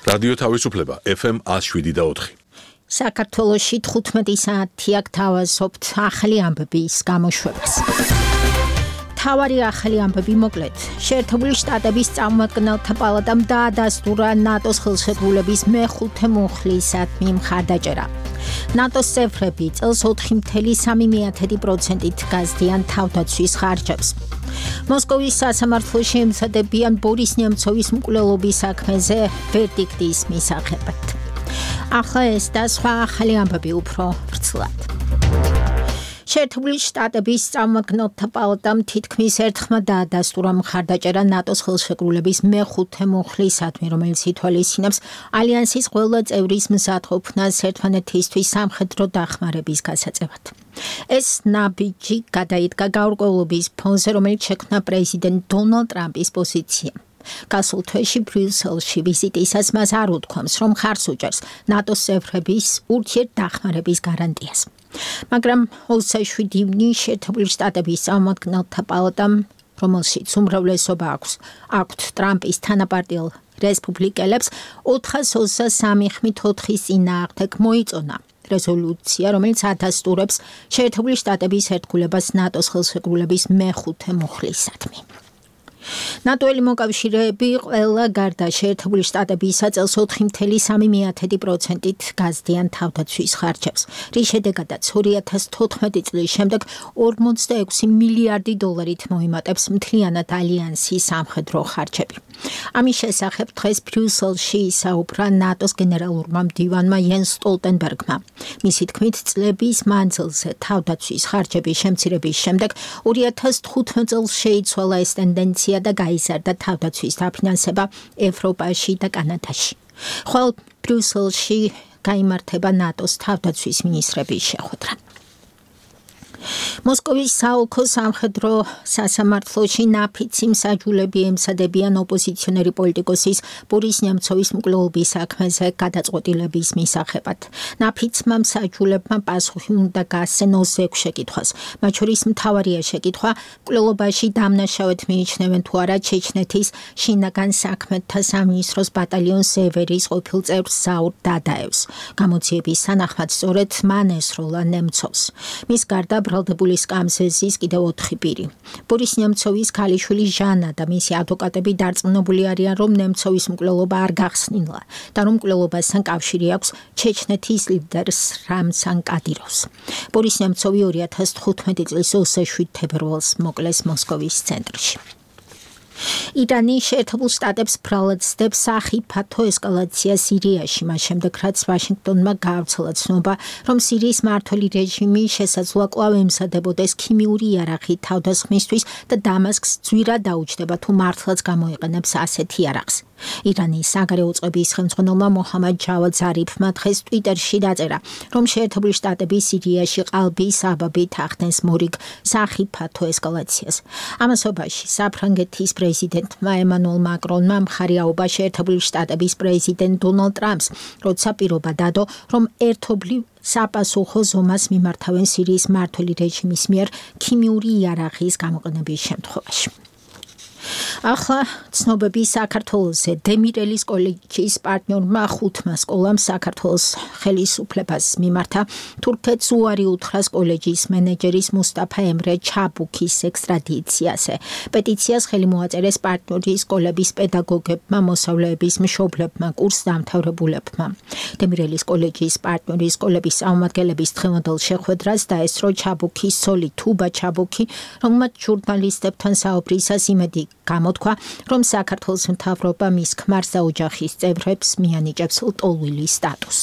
რადიო თავისუფლება FM 107.4. საქართველოში 15 საათია გთავაზობთ ახალი ამბების გამოშვებას. თავარი ახალი ამბები მოკლედ. შეერთებული შტატების წარმომადგენელთა პალატამ დაადასტურა ნატოს ხელშეკრულების მეხუთე მუხლისადმი მხარდაჭერა. ნატოს წევრები წელს 4.3%-ით გაზრდიან თავდაცვის ხარჯებს. მოსკოვის სასამართლოში ემსადებიან ბორის ნემცოვის მკვლელობის საქმეზე ვერდიქტის მისაღებად. ახლა ეს და სხვა ახალი ამბები უფრო ვრცლად. შეერთებული შტატების წარმომადგენელთა პალატამ თითქმის ერთხმად დაადასტურა მხარდაჭერა ნატოს ხელშეკრულების მეხუთე მუხლისადმი, რომელიც ითვალისწინებს ალიანსის ყველა წევრის მზადყოფნას ერთმანეთისთვის სამხედრო დახმარების გასაწევად. ეს ნაბიჯი გადაიდგა გაურკვევლობის ფონზე, რომელიც შექმნა პრეზიდენტ დონალდ ტრამპის პოზიციამ. გასულ თვეში ბრიუსელში ვიზიტისას მას არ უთქვამს, რომ ხარს უჭერს ნატოს წევრების ურთიერთდახმარების გარანტიას. მაგრამ 27 ივნისს შეერთებული შტატების წარმომადგენელთა პალატამ, რომელშიც უმრავლესობა აქვთ ტრამპის თანაპარტიელ რესპუბლიკელებს, 423-4-ის წინააღმდეგ მოიწონა რეზოლუცია, რომელიც ადასტურებს შეერთებული შტატების ერთგულებას ნატოს ხელშეკრულების მეხუთე მუხლისადმი. ნატოელი მოკავშირეები ყველა გარდა შეერთებული შტატებისა წელს 4.3%-ით გაზრდიან თავდაცვის ხარჯებს, რის შედეგადაც 2014 წლის შემდეგ 46 მილიარდი დოლარით მოიმატებს მთლიანად ალიანსის სამხედრო ხარჯები. ამის შესახებ დღეს ბრიუსელში ისაუბრა ნატოს გენერალურმა მდივანმა იენს სტოლტენბერგმა. მისი თქმით, წლების მანძილზე თავდაცვის ხარჯების შემცირების შემდეგ 2015 წელს შეიცვალა ეს ტენდენცია და გაიზარდა თავდაცვის დაფინანსება ევროპაში და კანადაში. ხოლო ბრიუსელში გაიმართება ნატოს თავდაცვის მინისტრების შეხვედრა. მოსკოვის საოლქო სამხედრო სასამართლოში ნაფიცი მსაჯულები ემსადებიან ოპოზიციონერი პოლიტიკოსის ბორის ნემცოვის მკვლელობის საქმეზე გადაწყვეტილების მისაღებად. ნაფიცმა მსაჯულებმა პასუხი უნდა გასცენ 26 შეკითხვას. მათ შორის მთავარია შეკითხვა, მკვლელობაში დამნაშავედ მიიჩნევენ თუ არა ჩეჩნეთის შინაგან საქმეთა სამინისტროს ბატალიონ სევერის ყოფილ წევრს ზაურ დადაევს. გამოძიების თანახმად სწორედ მან ესროლა ნემცოვს. მის გარდა ბრალდებული სკამსეზის კიდევ 4 პირი. ბორის ნემცოვის ქალიშვილი ჟანა და მისი ადვოკატები დარწმუნებული არიან, რომ ნემცოვის მკვლელობა არ გახსნილა და რომ მკვლელობასთან კავშირი აქვს ჩეჩნეთის ლიდერს რამზან კადიროვს. ბორის ნემცოვი 2015 წლის 27 თებერვალს მოკლეს მოსკოვის ცენტრში. ირანი შეერთებულ შტატებს ბრალად სდებს სახიფათო ესკალაცია სირიაში, მას შემდეგ რაც ვაშინგტონმა გაავრცელა ცნობა, რომ სირიის მმართველი რეჟიმი შესაძლოა კვლავ ემსადებოდეს ქიმიური იარაღი თავდასხმისთვის და დამასკს ძვირად დაუჯდება თუ მართლაც გამოიყენებს ასეთ იარაღს. ირანის საგარეო წყების ხელმძღვანელმა მოჰამად ჯავად ზარიფმა დღეს ტვიტერში დაწერა, რომ შეერთებული შტატები სირიაში ყალბის საბაბით ახდენს მორიგ სახიფათო ესკალაციას. ამასობაში საფრანგეთის პრეზიდენტმა ემანუელ მაკრონმა მხარიაობა შეერთებული შტატების პრეზიდენტ დონალდ ტრამპს, როცა პირობა დადო, რომ ერთობლივ საპასუხო ზომას მიმართავენ სირიის მმართველი რეჟიმის მიერ ქიმიური იარაღის გამოყენების შემთხვევაში. ახლა ცნობები საქართველოსზე. დემირელის კოლეჯის პარტნიორმა 5 სკოლამ საქართველოს ხელისუფლებას მიმართა თურქეთს უარი უთხრას კოლეჯის მენეჯერის მუსტაფა ემრე ჩაბუქის ექსტრადიციაზე. პეტიციას ხელი მოაწერეს პარტნიორი სკოლების პედაგოგებმა, მოსწავლეების მშობლებმა, კურსდამთავრებულებმა. დემირელის კოლეჯის პარტნიორი სკოლების წარმომადგენლების დღევანდელ შეხვედრას დაესწრო ჩაბუქის ცოლი თუბა ჩაბუქი, რომელმაც ჟურნალისტებთან საუბრისას იმედი გამოთქვა, რომ საქართველოს მთავრობა მის ქმარს და ოჯახის წევრებს მიანიჭებს ლტოლვილი სტატუსს.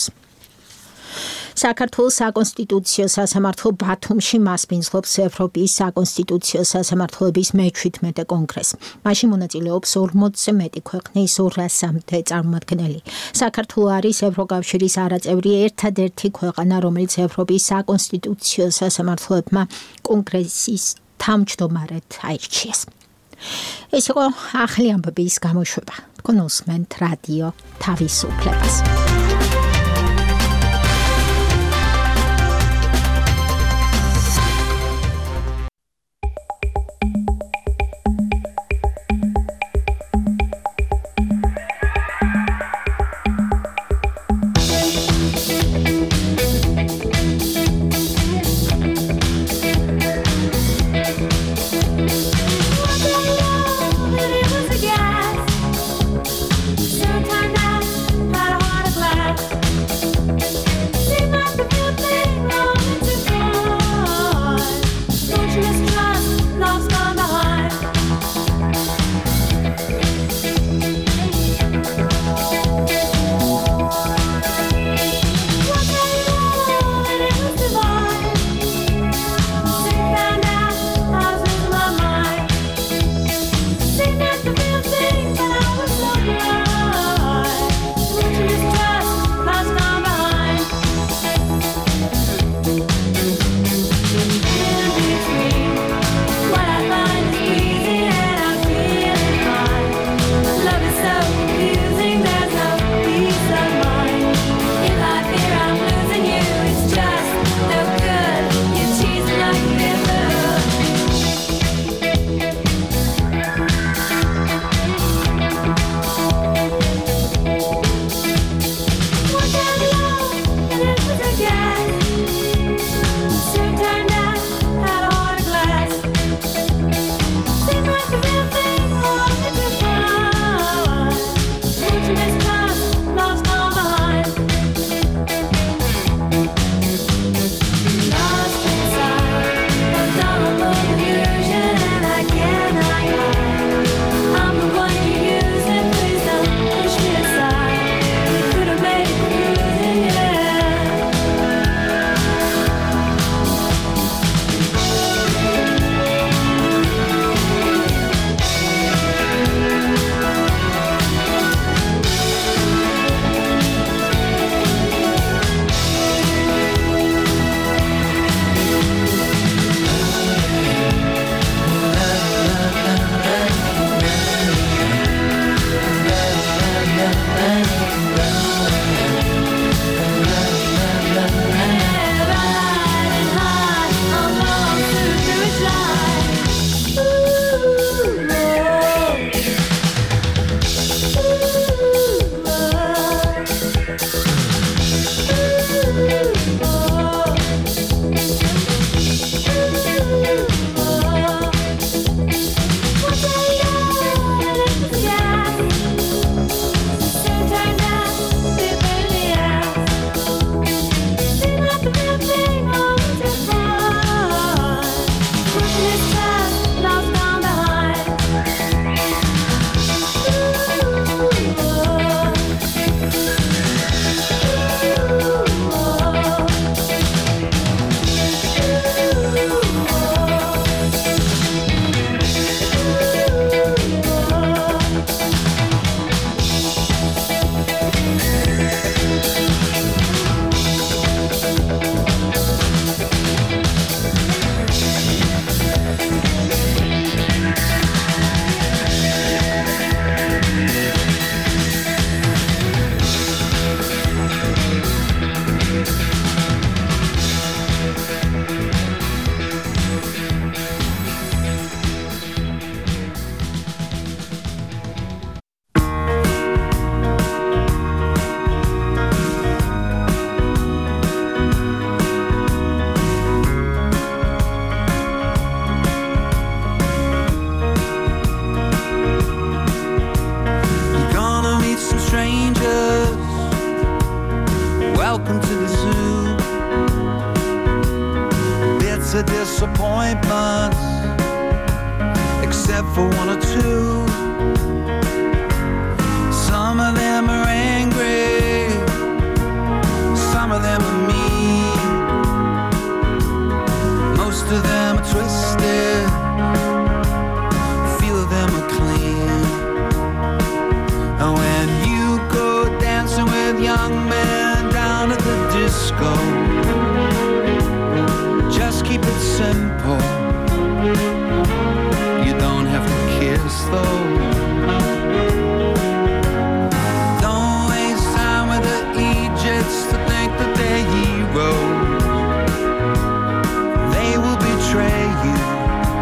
საქართველოს საკონსტიტუციო სასამართლო ბათუმში მასპინძლობს ევროპის საკონსტიტუციო სასამართლოების მე-17 კონგრესს. მაშინ მონაწილეობს 40-ზე მეტი ქვეყნის 200-მდე წარმომადგენელი. საქართველო არის ევროკავშირის არაწევრი ერთადერთი ქვეყანა, რომელიც ევროპის საკონსტიტუციო სასამართლოებმა კონგრესის თავმჯდომარედ აირჩიეს. ეს იყო ახალი ამბების გამოშვება. თქვენ უსმენთ რადიო თავისუფლებას. disappointments, except for one or two. Some of them are angry, some of them are mean, most of them are twisted, a few of them are clean. And when you go dancing with young men down at the disco, just keep it simple. You don't have to kiss though. Don't waste time with the Egypts to think that they're heroes. They will betray you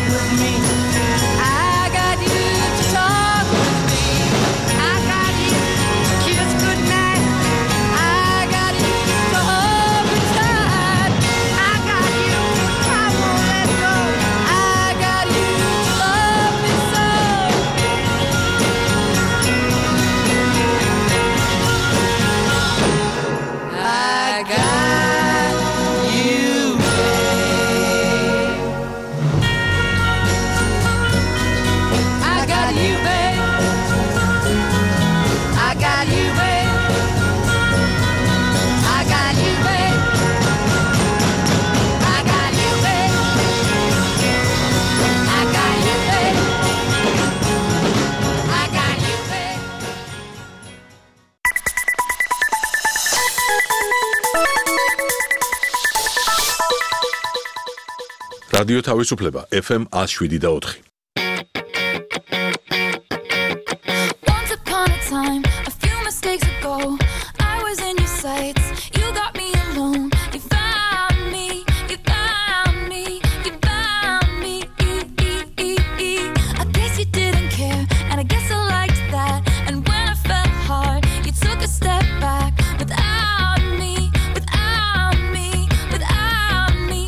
with me. I got you to talk with me. I got you to kiss goodnight. I got you to hold me tight. I got you, I won't let go. I got you to love me so. I got you, babe. I got you, babe. I got you, babe. I got you, babe. I got you, babe. I got you, babe. I got you, babe. რადიო თავისუფლება FM 107.4. Once upon a time, a few mistakes ago, I was in your sights. You got me alone. You found me. You found me. You found me. I guess you didn't care, and I guess I liked that. And when I fell hard, you took a step back without me. Without me. Without me.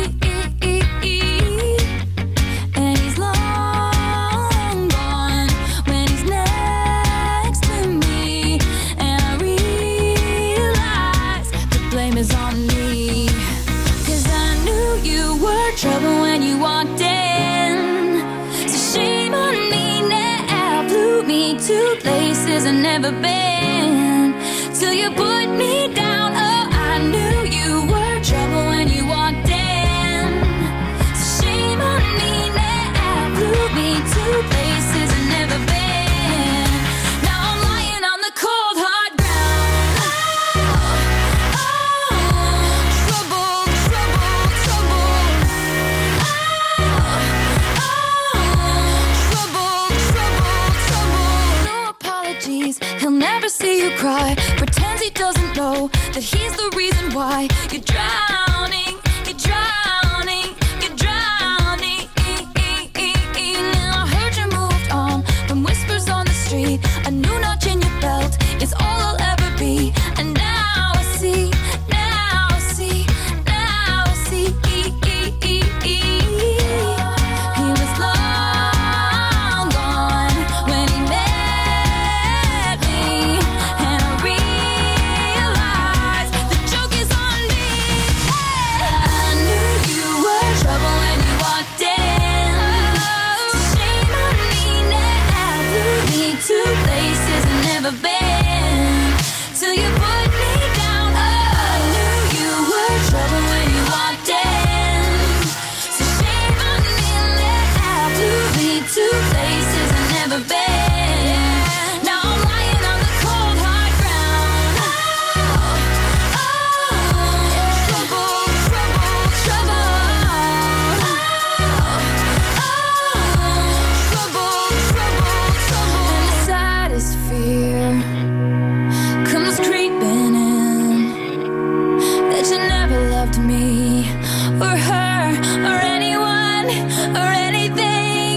And he's long gone when he's next to me. And I realize the blame is on me. 'Cause I knew you were trouble when you walked in. So shame on me now, flew me to places I've never been. Till you put me down, oh, I knew you were trouble when you walked in. So shame on me now, flew me to places I've never been. Now I'm lying on the cold hard ground. Oh, trouble, trouble, trouble. Trouble, trouble, trouble. No apologies, he'll never see you cry. Pretends he doesn't know that he's the reason why you're drowning, you're drowning, you're drowning. Now I heard you moved on from whispers on the street. A new notch in your belt is all I'll ever be. And now I see, now I see, now I see. He was long gone when he met me. And I realized the joke is on me. I knew you were trouble when you walked in. So shame on me now, flew me to places I've never been. Till you put me down, oh, I knew you were trouble when you walked in. So shame on me now, flew me to places I've never been. Now I'm lying on the cold hard ground. Trouble, trouble, trouble. Trouble, trouble, trouble. And the saddest fear comes creeping in, that you never loved me or her or anyone or anything.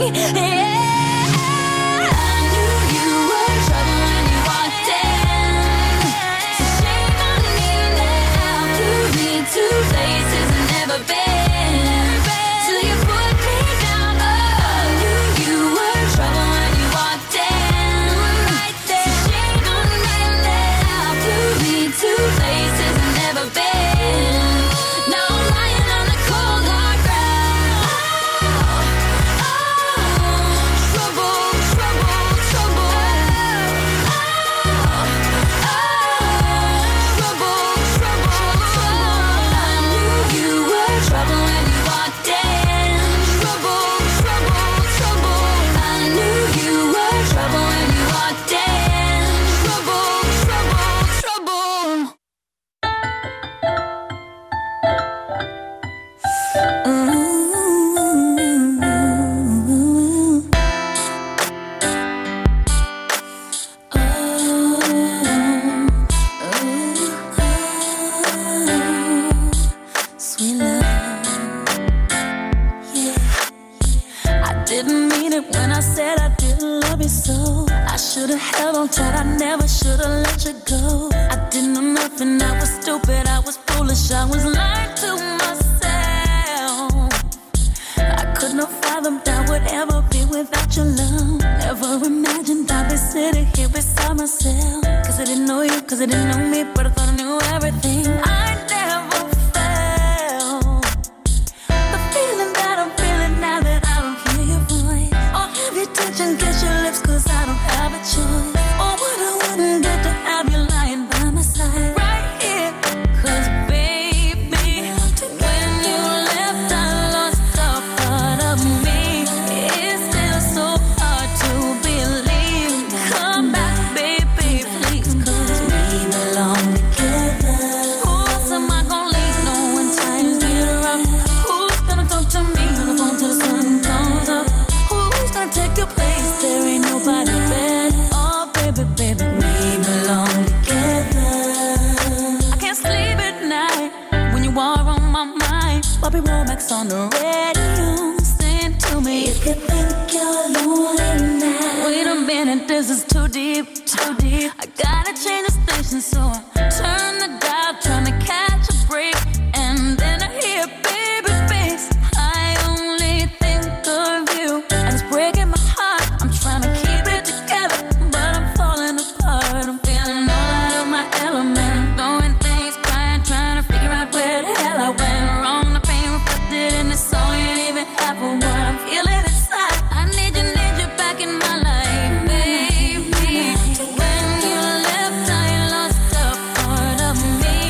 Yeah, I knew you were trouble when you walked in. So shame on me now, flew me to places I've never been. Till you put me down, oh, I knew you were trouble when you walked in. So shame on me now, flew me to places I've never been. Now I'm lying on the cold hard ground. Trouble, trouble, trouble. Trouble, trouble, trouble. I knew you were trouble when you walked in. Trouble, trouble, trouble. I knew you were trouble when you walked in. Trouble, trouble, trouble. Sweet love, yeah. when I said I didn't love you so. I should've held on tight, I never should've let you go. I didn't know nothing, I was stupid, I was foolish, I was lying to myself. I could not fathom that would ever be without your love. Never imagined I'd be sitting here beside myself. Cause I didn't know you, cause I didn't know me, but I thought I knew everything. I never felt the feeling that I'm feeling now that I don't hear your voice. Or have you touch and kiss your lips cause I don't have a choice. Or what I wouldn't get to have you lying by my side right here. Cause baby, when you left I lost a part of me. It's still so hard to believe. Come back baby please, cause we belong together. Who else am I gonna leave no when times get rough? Who's gonna talk to me on the phone till the sun comes up? Who's gonna take your place? There ain't nobody better. Oh baby, baby, we belong together. I can't sleep at night when you are on my mind. Bobby Womack's on the radio saying to me, if you think you're lonely now, wait a minute, this is too deep, too deep. I gotta change the station, so I turn the dial, trying to catch a break. And then I hear baby face. I only think of you, and it's breaking my heart. I'm trying to keep it together, but I'm falling apart. I'm feeling all out of my element, throwing things, crying, trying to figure out where the hell I went wrong. The pain reflected in this song ain't even half of what I'm feeling inside. I need you back in my life, baby. When you left, I lost a part of me.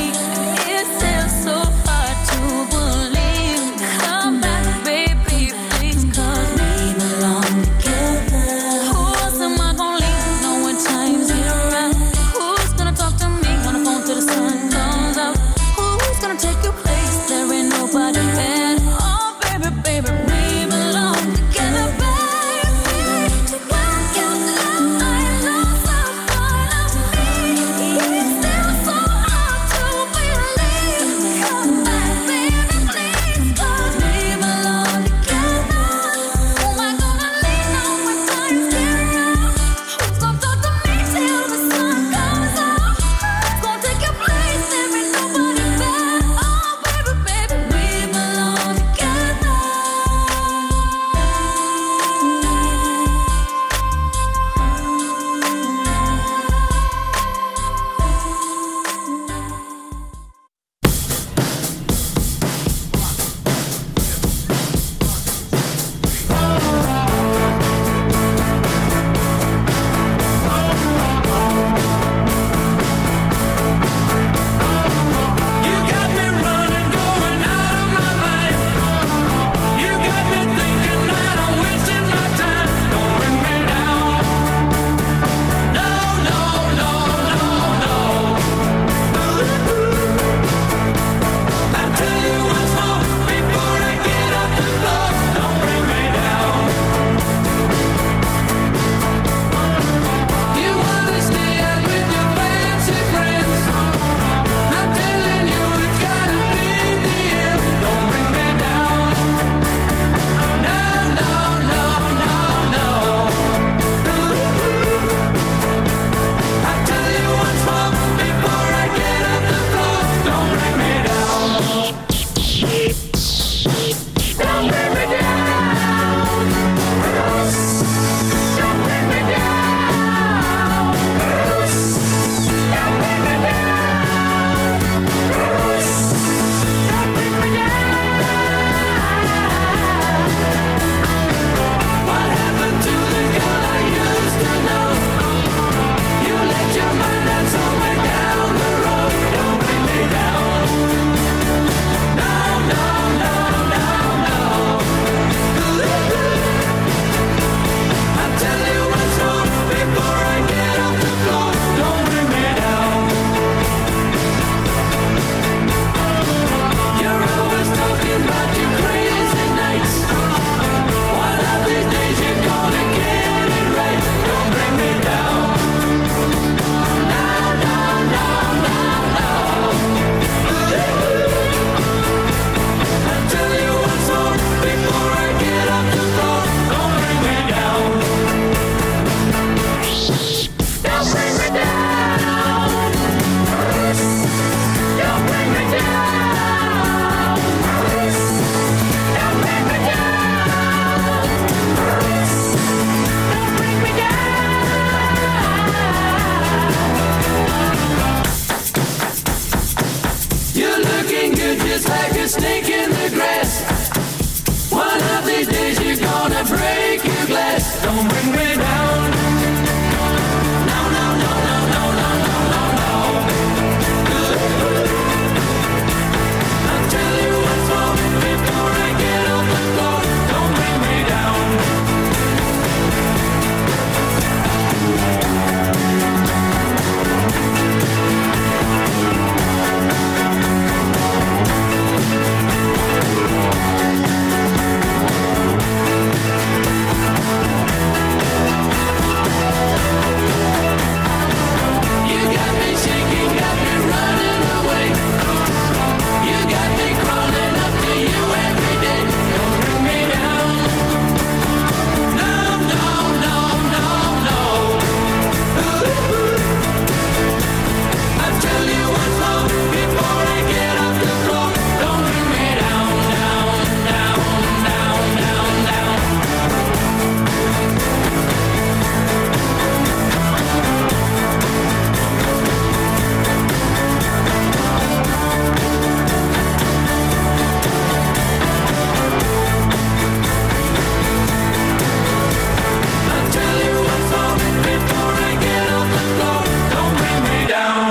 She's gonna break your glass. Don't bring me down. No, no, no, no, no, no, no, no, no. I'll tell you what's wrong before I get off the floor. Don't bring me down. You got me shaking, got me running away. You got me crawling up to you every day. Don't bring me down. No, no, no, no, no. I'll tell you what's wrong before I get off the floor. Don't bring me down, down, down, down, down, down. I'll tell you what's wrong before I get off the floor. Don't bring me down.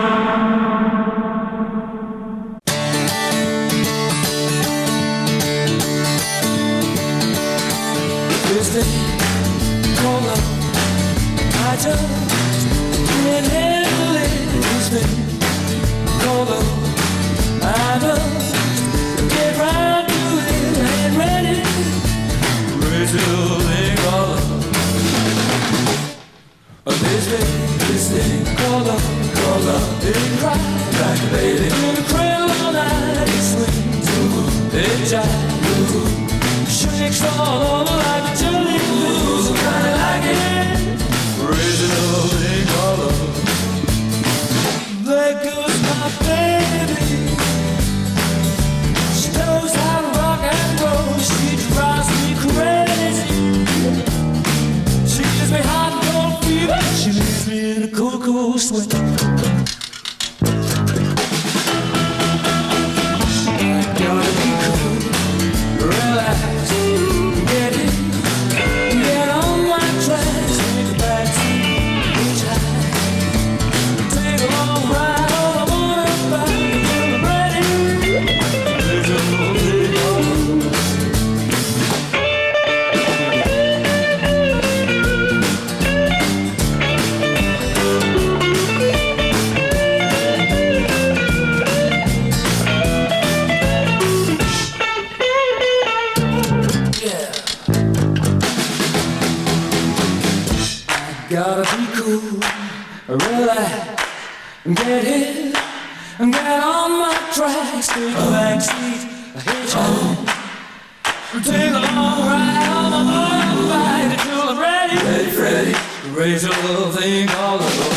This thing called love, I just can't handle it. This thing called love, I just get right to it. I ain't ready. This thing called love. This thing called love, didn't cry like a baby. In the cradle all night, it swings, it jives, shakes all over like a jelly. So kinda like it, original thing called love. There goes my baby. She knows how to rock and roll. She drives me crazy. She gives me hot and cold fever. She leaves me in a cool, cool sweat. Gotta be cool, relax, get in, get on my tracks, take a backseat, hitchhike, take a long ride on a motorbike until I'm ready. There's a whole thing on. Gotta be cool, relax, get in, get on my tracks, take a backseat, hitchhike, take a long ride on my motorbike until I'm ready, ready, raise a little thing called love.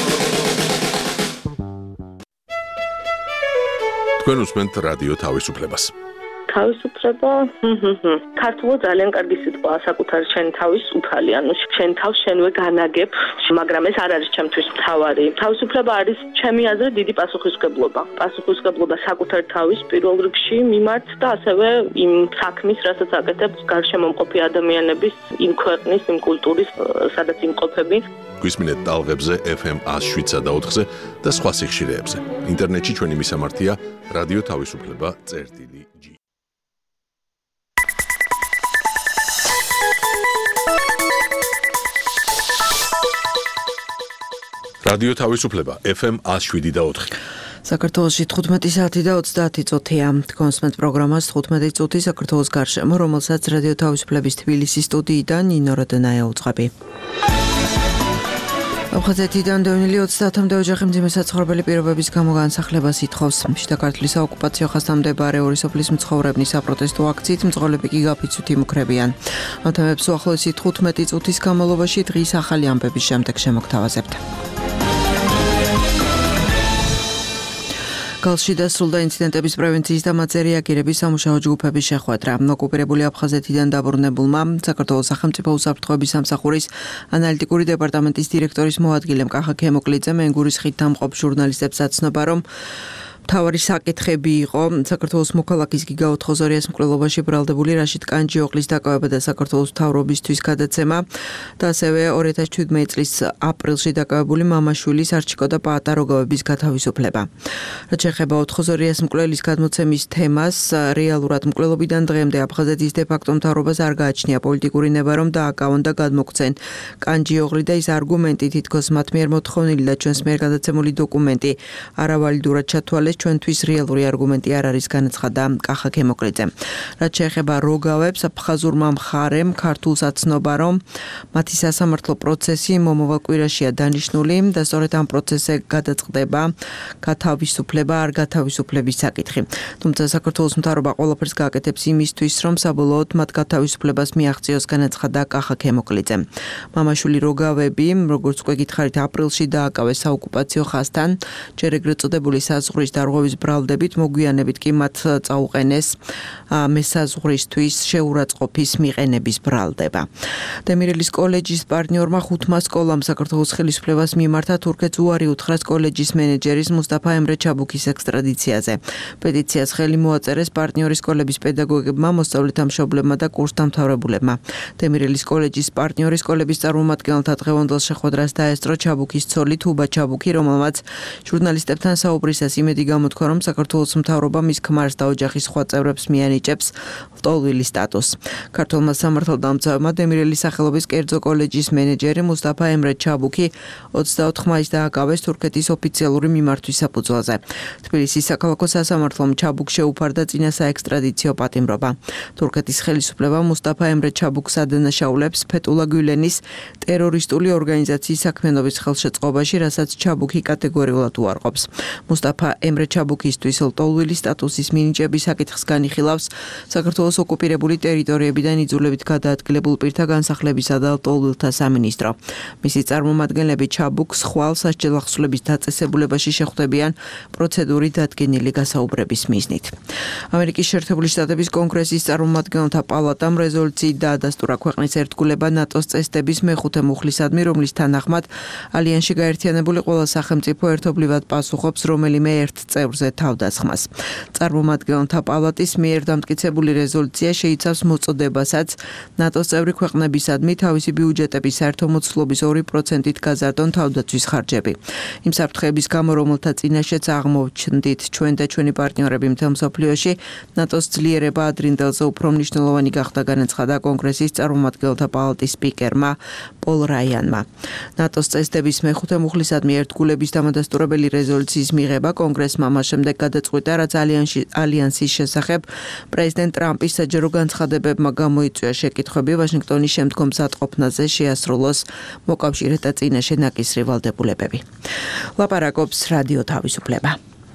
თქვენ უსმენთ რადიო თავისუფლებას. თავისუფლება ქართულად ძალიან კარგი სიტყვაა საკუთარი შენი თავის უფალი, ანუ შენ თავს შენვე განაგებ, მაგრამ ეს არ არის ჩემთვის მთავარი. თავისუფლება არის ჩემი აზრით დიდი პასუხისმგებლობა. პასუხისმგებლობა საკუთარი თავის პირველ რიგში მიმართ და ასევე იმ საქმის, რასაც აკეთებ გარშემომყოფი ადამიანების, იმ ქვეყნის, იმ კულტურის, სადაც იმყოფები. გვისმინეთ ტალღებზე FM 107.4-ზე და სხვა სიხშირეებზე. ინტერნეტში ჩვენი მისამართია რადიო თავისუფლება.g. რადიო თავისუფლება FM 107.4. საქართველოში 15 საათი და 30 წუთია. კონსმენტ პროგრამას 15 წუთი საქართველოს გარშემო, რომელსაც რადიო თავისუფლების თბილისის სტუდიიდან ნინო როდნაია უძღვები. აფხაზეთიდან დევნილი 30-მდე ოჯახი მძიმე საცხოვრებელი პირობების გამო განსახლებას ითხოვს. შიდა ქართლის საოკუპაციო ხაზთან მდებარე ორი სოფლის მცხოვრებლის საპროტესტო აქციით მძღოლები კი გაფიცვით იმუქრებიან. ამ თემებს უახლოესი 15 წუთის განმავლობაში დღის ახალი ამბების შემდეგ შემოგთავაზებთ. გალში დასრულდა ინციდენტების პრევენციის და მათზე რეაგირების სამუშაო ჯგუფების შეხვედრა. ოკუპირებული აფხაზეთიდან დაბრუნებულმა საქართველოს სახელმწიფო უსაფრთხოების სამსახურის ანალიტიკური დეპარტამენტის დირექტორის მოადგილემ კახა ქემოკლიძემ ენგურის ხიდთან მყოფ ჟურნალისტებს აცნობა, რომ მთავარი საკითხები იყო საქართველოს მოქალაქის გიგა ოთხოზორიას მკვლელობაში ბრალდებული რაშიდ კანჯიოღლის დაკავება და საქართველოს მთავრობისთვის გადაცემა და ასევე 2017 წლის აპრილში დაკავებული მამაშვილის არჩიკო და პაატა როგავების გათავისუფლება. რაც შეეხება ოთხოზორიას მკვლელის გადმოცემის თემას, რეალურად მკვლელობიდან დღემდე აფხაზეთის დე-ფაქტო მთავრობას არ გააჩნია პოლიტიკური ნება, რომ დააკავონ და გადმოგვცენ კანჯიოღლი და ის არგუმენტი თითქოს მათ მიერ მოთხოვნილი და ჩვენს მიერ გადაცემული დოკუმენტი არავალიდურად ჩათვალეს, ჩვენთვის რეალური არგუმენტი არ არის, განაცხადა კახა ქემოკლიძე. რაც შეეხება როგავებს, აფხაზურმა მხარემ ქართულს აცნობა, რომ მათი სასამართლო პროცესი მომავალ კვირაშია დანიშნული და სწორედ ამ პროცესზე გადაწყდება გათავისუფლება არ გათავისუფლების საკითხი. თუმცა საქართველოს მთავრობა ყველაფერს გააკეთებს იმისთვის, რომ საბოლოოდ მათ გათავისუფლებას მიაღწიოს, განაცხადა კახა ქემოკლიძე. მამაშვილი როგავები, როგორც უკვე გითხარით, აპრილში დააკავეს საოკუპაციო ხაზთან, ჯერ ეგრეთ წოდებული საზღვრის დარღვევის ბრალდებით, მოგვიანებით კი მათ წაუყენეს მესაზღვრისთვის შეურაცხყოფის მიყენების ბრალდება. დემირელის კოლეჯის პარტნიორმა 5 სკოლამ საქართველოს ხელისუფლებას მიმართა თურქეთს უარი უთხრას კოლეჯის მენეჯერის მუსტაფა ემრე ჩაბუქის ექსტრადიციაზე. პეტიციას ხელი მოაწერეს პარტნიორის სკოლების პედაგოგებმა, მოსწავლეთა მშობლებმა და კურსდამთავრებულებმა. დემირელის კოლეჯის პარტნიორის სკოლების წარმომადგენელთა დღევანდელ შეხვედრას დაესწრო ჩაბუქის ცოლი თუბა ჩაბუქი, რომელმაც ჟურნალისტებთან საუბრისას იმედი გამოთქვა, რომ საქართველოს მთავრობა მის ქმარს და ოჯახის სხვა წევრებს მიანიჭებს ლტოლვილი სტატუსს. ქართულმა სამართალდამცავებმა დემირელის სახელობის კერძო კოლეჯის მენეჯერი მუსტაფა ემრე ჩაბუქი 24 მაისს დააკავეს თურქეთის ოფიციალური მიმართვის საფუძველზე. თბილისის საქალაქო სასამართლომ ჩაბუქს შეუფარდა წინა საექსტრადიციო პატიმრობა. თურქეთის ხელისუფლება მუსტაფა ემრე ჩაბუქს ადანაშაულებს ფეტულა გულენის ტერორისტული ორგანიზაციის საქმიანობის ხელშეწყობაში, რასაც ჩაბუქი კატეგორიულად უარყოფს. მუსტაფა ემრე ჩაბუქისთვის ლტოლვილი სტატუსის მინიჭების საკითხს განიხილავს საქართველოს ოკუპირებული ტერიტორიებიდან იძულებით გადაადგილებულ პირთა განსახლებისა და ლტოლვილთა სამინისტრო. მისი წარმომადგენლები ჩაბუქს ხვალ სასჯელ ახსნების დაწესებულებაში შეხვდებიან პროცედური დადგენილი გასაუბრების მიზნით. ამერიკის შეერთებული შტატების კონგრესის წარმომადგენელთა პალატამ რეზოლუციით დაადასტურა ქვეყნის ერთგულება ნატოს წესდების მეხუთე მუხლისადმი, რომლის თანახმად ალიანსში გაერთიანებული ყველა სახელმწიფო ერთობლივად პასუხობს რომელიმე ერთ წევრზე თავდასხმას. წარმომადგენელთა პალატის მიერ დამტკიცებული რეზოლუცია შეიცავს მოწოდებასაც ნატოს წევრი ქვეყნებისადმი თავისი ბიუჯეტების საერთო მოცულობის 2%-ით გაზარდონ თავდაცვის ხარჯები. იმ საფრთხეების გამო, რომელთა წინაშეც აღმოვჩნდით ჩვენ და ჩვენი პარტნიორები მთელ მსოფლიოში, ნატოს ძლიერება ადრინდელზე უფრო მნიშვნელოვანი გახდა, განაცხადა კონგრესის წარმომადგენელთა პალატის სპიკერმა პოლ რაიანმა. ნატოს წესდების მეხუთე მუხლისადმი ერთგულების დამადასტურებელი რეზოლუციის მიღება კონგრესმა მას შემდეგ გადაწყვიტა, რაც ალიანსის შესახებ პრეზიდენტ ტრამპის საჯარო განცხადებებმა გამოიწვია შეკითხვები ვაშინგტონის შემდგომ სატყოფნაზე შეასრულოს მოკავშირეთა წინაშე ნაკისრი ვალდებულებები. ლაპარაკობს რადიო თავისუფლება.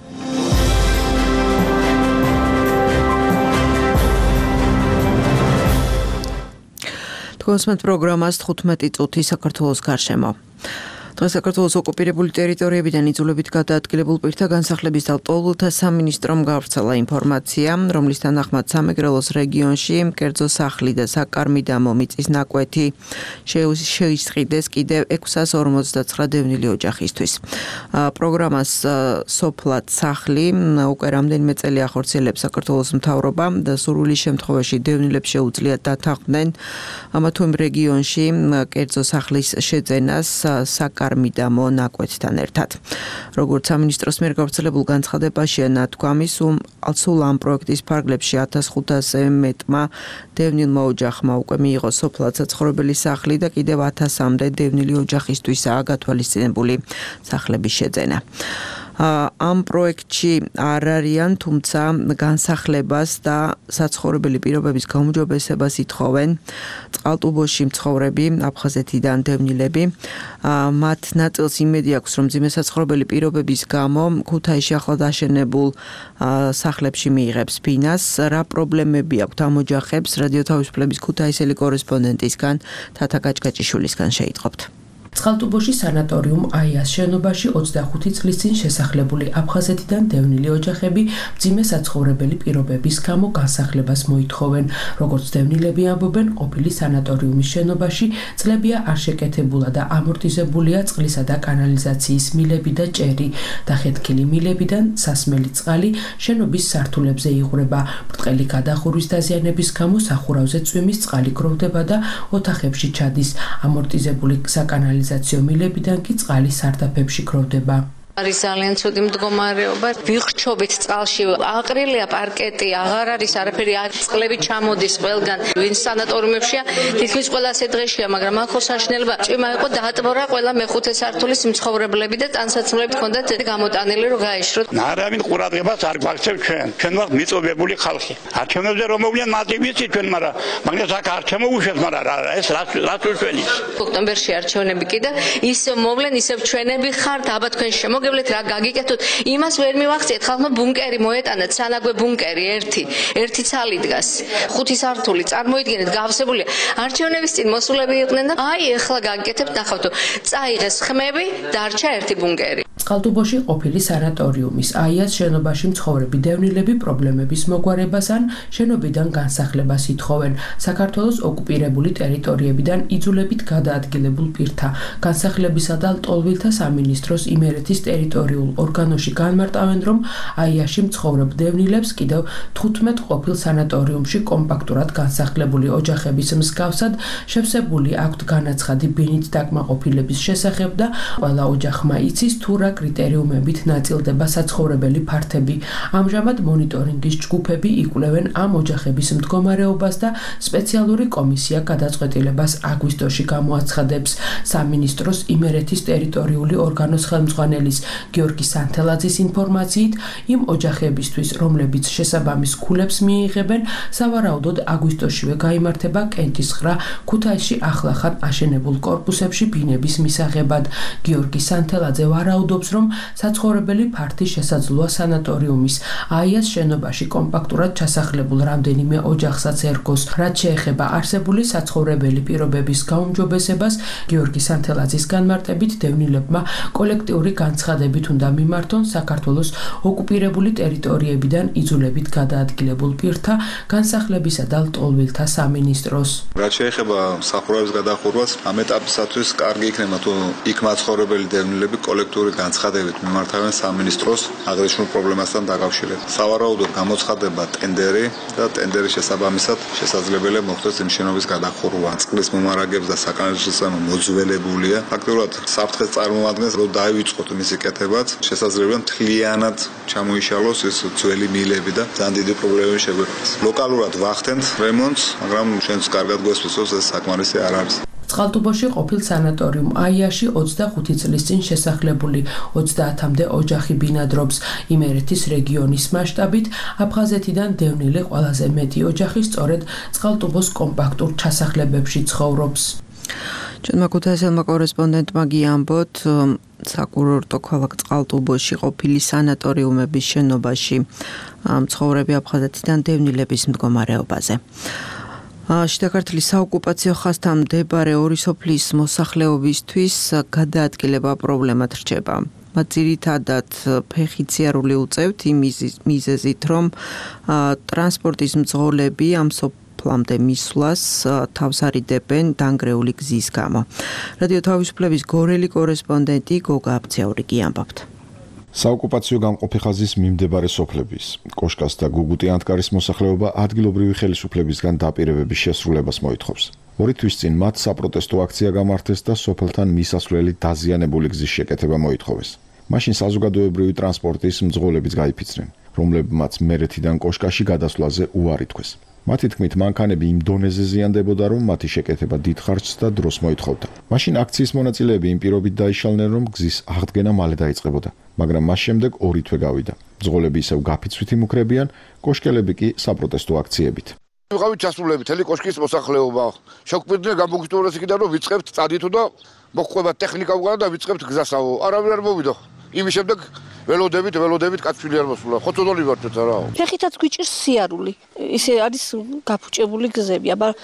თქვენს პროგრამას 15 წუთი საქართველოს გარშემო. დღეს საქართველოს ოკუპირებული ტერიტორიებიდან იძულებით გადაადგილებულ პირთა განსახლების და ლტოლვილთა სამინისტრომ გავრცელა ინფორმაცია, რომლის თანახმად სამეგრელოს რეგიონში კერძო სახლი და საკარმიდამო მიწის ნაკვეთი შეისყიდეს კიდევ 659 დევნილი ოჯახისთვის. პროგრამას სოფლად სახლი უკვე რამდენიმე წელი ახორციელებს საქართველოს მთავრობა და სურვილის შემთხვევაში დევნილებს შეუძლიათ დათანხმდნენ ამა თუ იმ რეგიონში კერძო სახლის შეძენას საკარმიდამო ნაკვეთთან ერთად. როგორც სამინისტროს მიერ გავრცელებულ განცხადებაშია ნათქვამი, სულ ამ პროექტის ფარგლებში 1500-ზე მეტმა დევნილმა ოჯახმა უკვე მიიღო სოფლად საცხოვრებელი სახლი და კიდევ 1000-მდე დევნილი ოჯახისთვისაა გათვალისწინებული სახლების შეძენა. ამ პროექტში არ არიან, თუმცა განსახლებას და საცხოვრებელი პირობების გაუმჯობესებას ითხოვენ წყალტუბოში მცხოვრები აფხაზეთიდან დევნილები. მათ ნაწილს იმედი აქვს, რომ მძიმე საცხოვრებელი პირობების გამო ქუთაისში ახლად აშენებულ სახლებში მიიღებს ფინანს. რა პრობლემები აქვთ ამ ოჯახებს? რადიო თავისუფლების ქუთაისელი კორესპონდენტისგან თათა გაჭგაჭიშვილისგან შეიტყობთ. წყალტუბოში სანატორიუმ აიას შენობაში 25 წლის წინ შესახლებული აფხაზეთიდან დევნილი ოჯახები მძიმე საცხოვრებელი პირობების გამო განსახლებას მოითხოვენ. როგორც დევნილები ამბობენ, ყოფილი სანატორიუმის შენობაში წლებია არ შეკეთებულა და ამორტიზებულია წყლისა და კანალიზაციის მილები და ჭერი. დახეთქილი მილებიდან სასმელი წყალი შენობის სართულებზე იღვრება. ბრტყელი გადახურვის დაზიანების გამო სახურავზე წვიმის წყალი გროვდება და ოთახებში ჩადის. ამორტიზებული საკანალიზაციო მილებიდან კი წყალი სარდაფებში გროვდება. არის ძალიან ცუდი მდგომარეობა. ვიხრჩობით წყალში, აყრილია პარკეტი, აღარ არის არაფერი, წყლები ჩამოდის ყველგან. ვინც სანატორიუმებშია, თითქმის ყველა ასეთ დღეშია, მაგრამ ახო საშინელება ჭიმა იყო დაატბორა ყველა მეხუთე სართულის მცხოვრებლები და ტანსაცმლები ჰქონდათ გამოტანილი რომ გაეშროთ. არავინ ყურადღებას არ გვაქცევ ჩვენ. ჩვენ ვართ მიწობებული ხალხი. არჩევნებზე რომ მოვლიან მარტივ ვიცით ჩვენ, მაგრამ აქ არ შემოუშვეს, მაგრამ ეს რაც უშველის. ოქტომბერში არჩევნები კი და ისევ მოვლენ, ისევ ჩვენები ხართ, აბა თქვენ მოგევლეთ რა გაგიკეთოთ იმას ვერ მივახციეთ ხალხმა ბუნკერი მოეტანათ სანაგვე ბუნკერი ერთი ცალი დგას 5 სართული წარმოიდგინეთ გავსებულია არჩევნების წინ მოსულები იყვნენ და აი ეხლა გაგიკეთებთ ნახავთ წაიღეს ხმები დარჩა ერთი ბუნკერი. წყალტუბოში ყოფილი სანატორიუმის აიას შენობაში მცხოვრები დევნილები პრობლემების მოგვარებას ან შენობიდან განსახლებას ითხოვენ. საქართველოს ოკუპირებული ტერიტორიებიდან იძულებით გადაადგილებულ პირთა განსახლებისა და ლტოლვილთა სამინისტროს იმერეთის ტერიტორიულ ორგანოში განმარტავენ, რომ აიაში მცხოვრებ დევნილებს კიდევ 15 ყოფილ სანატორიუმში კომპაქტურად განსახლებული ოჯახების მსგავსად შევსებული აქვთ განაცხადი ბინით დაკმაყოფილების შესახებ და ყველა ოჯახმა იცის თუ რა კრიტერიუმებით ნაწილდება საცხოვრებელი ფართები. ამჟამად მონიტორინგის ჯგუფები იკვლევენ ამ ოჯახების მდგომარეობას და სპეციალური კომისია გადაწყვეტილებას აგვისტოში გამოაცხადებს. სამინისტროს იმერეთის ტერიტორიული ორგანოს ხელმძღვანელის გიორგი სანთელაძის ინფორმაციით, იმ ოჯახებისთვის, რომლებიც შესაბამის ქულებს მიიღებენ, სავარაუდოდ აგვისტოშივე გაიმართება კენტისხრა ქუთაისში ახლახან აშენებულ კორპუსებში ბინების მისაღებად. გიორგი სანთელაძე ვარაუდობს, რომ საცხოვრებელი ფართი შესაძლოა სანატორიუმის აიას შენობაში კომპაქტურად ჩასახლებულ რამდენიმე ოჯახსაც ერგოს. რაც შეეხება არსებული საცხოვრებელი პირობების გაუმჯობესებას, გიორგი სანთელაძის განმარტებით დევნილებმა კოლექტიური განცხადებით უნდა მიმართონ საქართველოს ოკუპირებული ტერიტორიებიდან იძულებით გადაადგილებულ პირთა განსახლებისა და ლტოლვილთა სამინისტროს. რაც შეეხება სახურავების გადახურვას, ამ ეტაპისათვის კარგი იქნება თუ იქ მაცხოვრებელი დევნილები კოლექტიური განცხადებით მიმართავენ სამინისტროს აღნიშნულ პრობლემასთან დაკავშირებით. სავარაუდოდ გამოცხადება ტენდერი და ტენდერის შესაბამისად შესაძლებელია მოხდეს იმ შენობის გადახურვა. წყლის მომარაგებს და საკანალიზაციო მოძველებულია. ფაქტობრივად საფრთხეს წარმოადგენს, რომ დაივიწყოთ მისი კეთებაც, შესაძლებელია მთლიანად ჩამოიშალოს ეს ძველი მილები და ძალიან დიდი პრობლემები შეგვეყოს. ლოკალურად ვახდენთ რემონტს, მაგრამ ჩვენც კარგად გვესწრებს ეს საკმარისი არ არის. წყალტუბოში ყოფილ სანატორიუმ აიაში 25 წლის წინ შესახლებული 30-მდე ოჯახი ბინადრობს. იმერეთის რეგიონის მასშტაბით აფხაზეთიდან დევნილი ყველაზე მეტი ოჯახი სწორედ წყალტუბოს კომპაქტურ ჩასახლებებში ცხოვრობს. ჩვენმა ქუთაისელმა კორესპონდენტმა გიამბოთ საკურორტო ქალაქ წყალტუბოში ყოფილი სანატორიუმების შენობაში მცხოვრები აფხაზეთიდან დევნილების მდგომარეობაზე. შიდა ქართლის საოკუპაციო ხაზთან მდებარე ორი სოფლის მოსახლეობისთვის გადაადგილება პრობლემად რჩება. მათ ძირითადად ფეხიციარული უწევთ იმ მიზეზით, რომ ტრანსპორტის მძღოლები ამ სოფლამდე მისვლას თავს არიდებენ დანგრეული გზის გამო. რადიო თავისუფლების გორელი კორესპონდენტი გოგა აბცაური გიამბობთ. საოკუპაციო გამყოფი ხაზის მიმდებარე სოფლების, კოშკას და გუგუტი ანტკარის მოსახლეობა ადგილობრივი ხელისუფლებისგან დაპირებების შესრულებას მოითხოვს. 2 თვის წინ მათ საპროტესტო აქცია გამართეს და სოფელთან მისასვლელი დაზიანებული გზის შეკეთება მოითხოვეს. მაშინ საზოგადოებრივი ტრანსპორტის მძღოლებიც გაიფიცნენ, რომლებმაც მერეთიდან კოშკაში გადასვლაზე უარი თქვეს. მათი თქმით, მანქანები იმ დონეზე ზიანდებოდა, რომ მათი შეკეთება დიდ ხარჯს და დროს მოითხოვდა. მაშინ აქციის მონაწილეები იმ პირობით დაიშალნენ, რომ გზის აღდგენა მალე დაიწყებოდა, მაგრამ მას შემდეგ 2 თვე გავიდა. მძღოლები ისევ გაფიცვით იმუქრებიან, კოშკელები კი საპროტესტო აქციებით. ვიყავით ჩასულები თელი კოშკის მოსახლეობა. შევკვირდნენ გამოგიტურეს იქიდან, რომ ვიწყებთ წადითო და მოხდება ტექნიკა უკან და ვიწყებთ გზასაო. არავინ არ მოვიდა. იმის შემდეგ ველოდებით კაცვილი არ მოსულა. ხოცოდოლი ვართ არა. ფეხითაც გვიჭირს სიარული. ისე არის გაფუჭებული გზები, აბა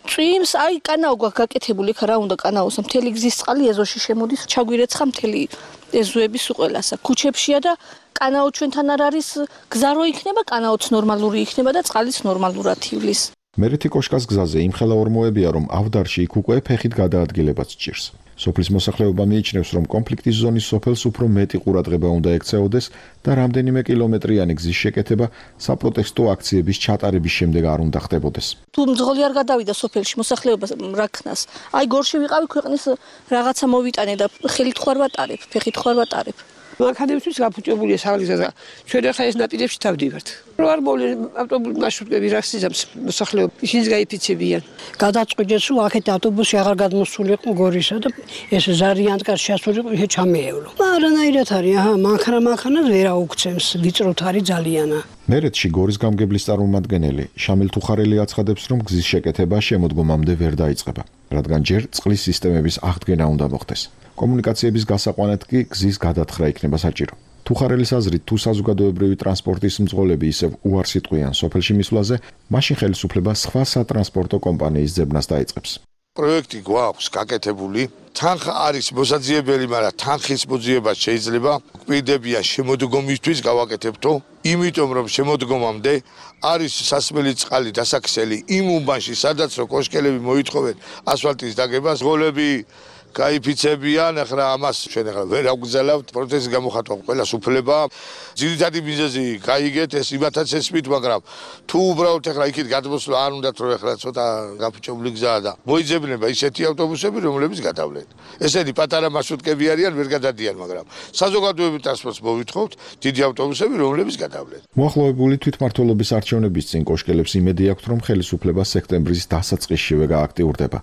წვიმს აი კანაო გვაქვს გაკეთებული ხა რა უნდა კანაოს მთელი გზის წყალი ეზოში შემოდის ჩაგვირეცხა მთელი ეზოების უყველასა ქუჩებშია და კანაო ჩვენთან არ არის გზა რო იქნება კანაოც ნორმალური იქნება და წყალიც ნორმალურად ივლის მერეთი კოშკას გზაზე იმხელა ორმოებია რომ ავდარში იქ უკვე ფეხით გადაადგილებაც ჭირს სოფლის მოსახლეობა მიიჩნევს რომ კონფლიქტის ზონის სოფელს უფრო მეტი ყურადღება უნდა ექცეოდეს და რამდენიმე კილომეტრიანი გზის შეკეთება საპროტესტო აქციების ჩატარების შემდეგ არ უნდა ხდებოდეს თუ მძღოლი არ გადავიდა სოფელში მოსახლეობას რაქნას აი გორში ვიყავი ქვეყნის რაღაცა მოვიტანე და ხელით ხوار ვატარებ ფეხით ხوار ვატარებ მანქანებისთვის გაფუჭებულია საგზაზე ჩვენ ახლა ეს ნაპირებში თავდივართ რო არ მოვლენ ავტობუს მარშრუტები რასიზამს მოსახლეობა ისინი გაიფიცებიან გადაწყვიტეს რომ აქეთ ავტობუსი აღარ გადმოსულიყო გორისა და ეს ზარიანტკარ შეასრულიყო ისე ჩამეევლო არანაირად არის აჰა მანქანას ვერ აუქცემს ვიწროთ არის ძალიანა მერეთში გორის გამგებლის წარმომადგენელი შამილ თუხარელი აცხადებს რომ გზის შეკეთება შემოდგომამდე ვერ დაიწყება რადგან ჯერ წყლის სისტემების აღდგენა უნდა მოხდეს კომუნიკაციების გასაყვანად კი გზის გადათხრა იქნება საჭირო. თუხარელის აზრით, თუ საზოგადოებრივი ტრანსპორტის მძღოლები ისევ უარს იტყვიან სოფელში მისვლაზე, მაშინ ხელისუფლება სხვა სატრანსპორტო კომპანიის ძებნას დაიწყებს. პროექტი გვაქვს გაკეთებული, თანხა არის მოსაძიებელი, მაგრამ თანხის მოძიება შეიძლება გვპირდებია შემოდგომისთვის გავაკეთებთო, იმიტომ რომ შემოდგომამდე არის სასმელი წყალი დასაქსელი იმ უბანში, სადაც რო კოშკელები მოითხოვენ ასფალტის დაგებას, მძღოლები გაიფიცებიან, ახლა ამას ჩვენ ახლა ვერ აგვგზავნებთ, პროცესის გამოხატვა ყველას უფლება. ძირითადი მიზეზი გაიგეთ, ეს იმათაც ესმით, მაგრამ თუ უბრალოდ ახლა იქით გადმოსვლა არ უნდათ, რომ ახლა ცოტა გაფუჭებული გზაა და მოიძებნება ისეთი ავტობუსები, რომლებიც გადავლენ. ესენი პატარა მარშრუტკები არიან, ვერ გადადიან, მაგრამ საზოგადოებრივ ტრანსპორტს მოვითხოვთ, დიდი ავტობუსები, რომლებიც გადავლენ. მოახლოებული თვითმმართველობის არჩევნების წინ კოშკელებს იმედი აქვთ, რომ ხელისუფლება სექტემბრის დასაწყისშივე გააქტიურდება.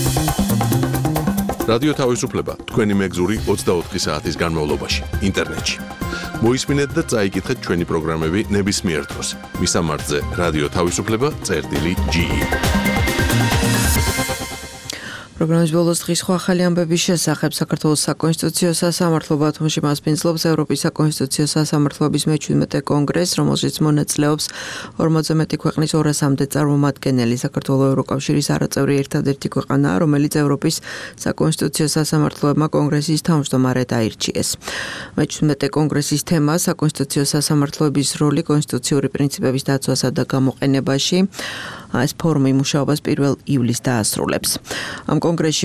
რადიო თავისუფლება თქვენი მეგზური 24 საათის განმავლობაში ინტერნეტში. მოისმინეთ და წაიკითხეთ ჩვენი პროგრამები ნებისმიერ დროს. მისამართზე რადიო თავისუფლება.ge პროგრამის ბოლოს დღის სხვა ახალი ამბების შესახებ საქართველოს საკონსტიტუციო სასამართლო ბათუმში მასპინძლობს ევროპის საკონსტიტუციო სასამართლოების მე-17 კონგრესს, რომელშიც მონაწილეობს 40-ზე მეტი ქვეყნის 200-მდე წარმომადგენელი. საქართველოს ევროკავშირის არაწევრი ერთადერთი ქვეყანაა, რომელიც ევროპის საკონსტიტუციო სასამართლოებმა კონგრესის თავმჯდომარედ აირჩიეს. მე-17 კონგრესის თემა საკონსტიტუციო სასამართლოების როლი კონსტიტუციური პრინციპების დაცვასა და გამოყენებაში. ეს ფორუმი მუშაობას 1 ივლისს დაასრულებს. ამ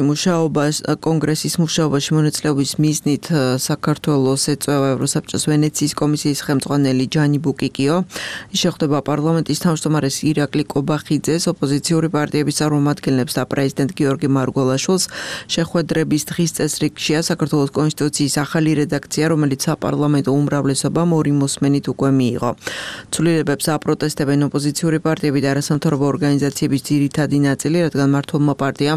კონგრესის მუშაობაში მონაწილეობის მიზნით საქართველოს ეწევა ევროსაბჭოს ვენეციის კომისიის ხელმძღვანელი ჯანი ბუკიკიო. ის შეხვდება პარლამენტის თავმჯდომარეს ირაკლი კობახიძეს, ოპოზიციური პარტიების წარმომადგენლებს და პრეზიდენტ გიორგი მარგველაშვილს. შეხვედრების დღის წესრიგშია საქართველოს კონსტიტუციის ახალი რედაქცია, რომელიც საპარლამენტო უმრავლესობამ 2 მოსმენით უკვე მიიღო. ცვლილებებს აპროტესტებენ ოპოზიციური პარტიები და არასამთავრობო ორგანიზაციების ძირითადი ნაწილი, რადგან მმართველმა პარტიამ